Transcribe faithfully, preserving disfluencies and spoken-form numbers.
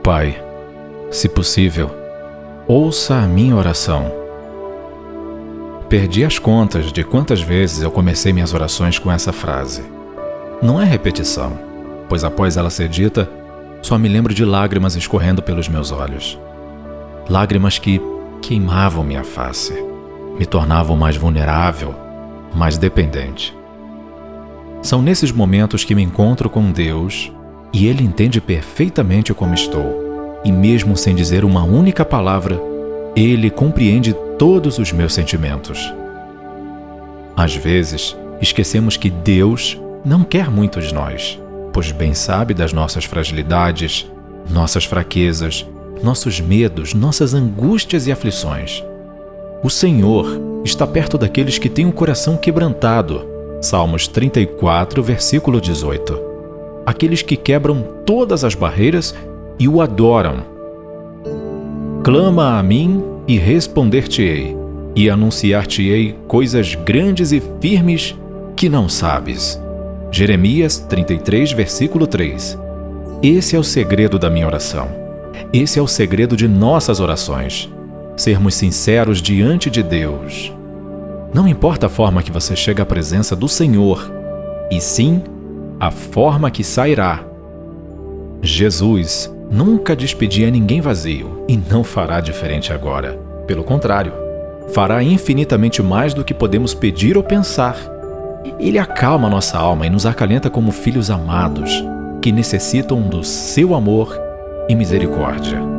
Pai, se possível, ouça a minha oração. Perdi as contas de quantas vezes eu comecei minhas orações com essa frase. Não é repetição, pois após ela ser dita, só me lembro de lágrimas escorrendo pelos meus olhos. Lágrimas que queimavam minha face, me tornavam mais vulnerável, mais dependente. São nesses momentos que me encontro com Deus e Ele entende perfeitamente como estou, e mesmo sem dizer uma única palavra, Ele compreende todos os meus sentimentos. Às vezes, esquecemos que Deus não quer muito de nós, pois bem sabe das nossas fragilidades, nossas fraquezas, nossos medos, nossas angústias e aflições. O Senhor está perto daqueles que têm o coração quebrantado. Salmos trinta e quatro, versículo dezoito. Aqueles que quebram todas as barreiras e o adoram. Clama a mim e responder-te-ei, e anunciar-te-ei coisas grandes e firmes que não sabes. Jeremias trinta e três, versículo três. Esse é o segredo da minha oração. Esse é o segredo de nossas orações. Sermos sinceros diante de Deus. Não importa a forma que você chega à presença do Senhor, e sim a forma que sairá. Jesus nunca despedia ninguém vazio e não fará diferente agora. Pelo contrário, fará infinitamente mais do que podemos pedir ou pensar. Ele acalma nossa alma e nos acalenta como filhos amados, que necessitam do seu amor e misericórdia.